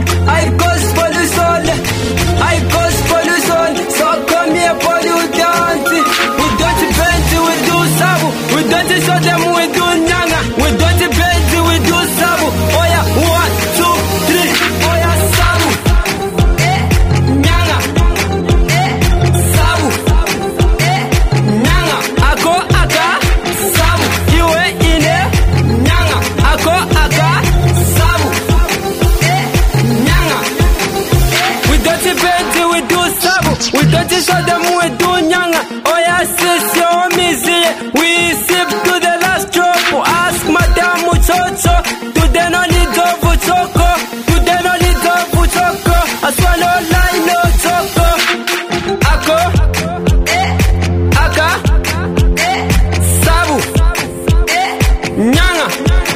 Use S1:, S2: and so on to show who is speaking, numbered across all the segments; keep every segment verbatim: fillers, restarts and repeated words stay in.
S1: I gospel le sol, I gospel le sol. So come here for you dance. We don't bend, we do sabu. We don't show them we do nyanga. We don't bend, we do sabu. Oh yeah, one, two, three. Oh yeah, sabu. Eh, nyanga. Eh, sabu. Eh, nyanga. Ako aka sabu. Iwe ine nyanga. Ako aka sabu. Eh, nyanga. We don't bend, we do sabu. We don't show them we do nyanga. Oh yeah, sis, your mizi. We sip to the last drop. Ask Madame Muchocho. Today no need of choco. Today no need of choco. I swallow line no choco. Ako. Eh. Aka. Eh. Sabu. Eh. Nyanga.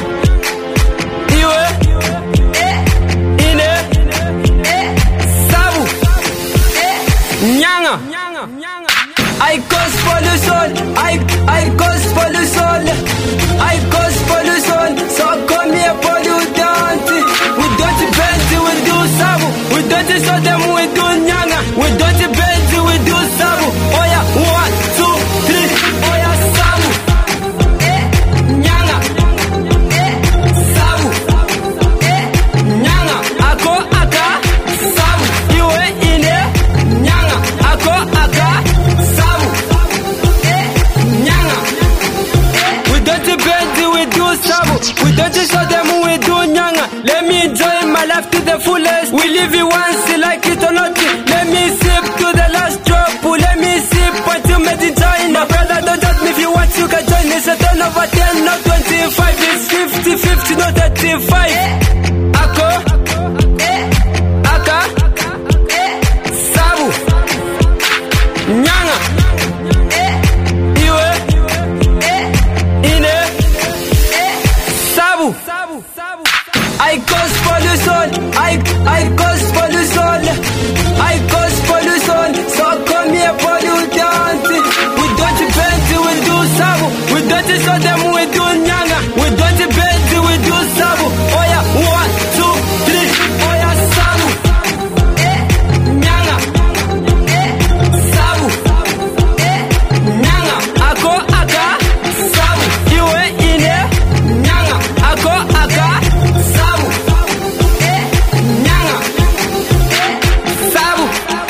S1: Iwe. Eh. Ine. Eh. Sabu. Eh. Nyanga. I gospel le sol, I, I gospel le sol, I gospel le sol. So come here for you dance. We don't bend, we do sabu. We don't show them we do nyanga. We don't bend, we do sabu. Oh yeah, one, two, three. Oh yeah, sabu. Eh, nyanga. Eh, sabu. Eh, nyanga. Ako aka sabu. Iwe ine nyanga. Ako aka sabu. Eh, nyanga. We don't bend, we do sabu. We don't show them we do nyanga. Let me enjoy my life to the fullest. We live it once, like it or not. Let me sip to the last drop. Let me sip until made in China. Brother, don't judge me if you want, you can join me. It's a ten over ten, not twenty-five. It's fifty fifty, not thirty-five. Ako. Eh. Aka. Eh. Sabu. Nyanga. Eh. Iwe. Eh. Ine. Eh. Sabu. I gospel le sol, I, I gospel le sol, I gospel le sol. So come here for you dance. We don't bend, we do sabu. We don't show them we do nyanga. We don't bend, we do sabu. Oh yeah, one, two, three. Oh yeah, sabu. Eh, nyanga. Eh, sabu. Eh, nyanga. Ako aka sabu. Iwe ine nyanga. Ako aka sabu. Eh, nyanga. Eh, sabu.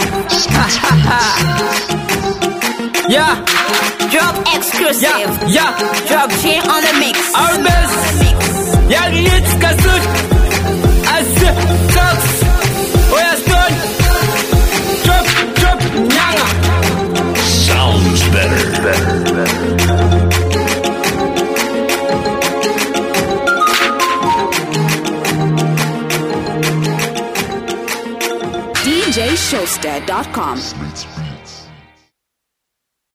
S1: Yeah.
S2: Drop exclusive.
S1: Yeah, yeah.
S2: Drop J on the mix.
S1: Our best. Yeah, Litz Kasut. As Cox. Oh yeah, Stone. Drop, drop, nyanga.
S3: Sounds better. better, better.
S4: D J Showster dot com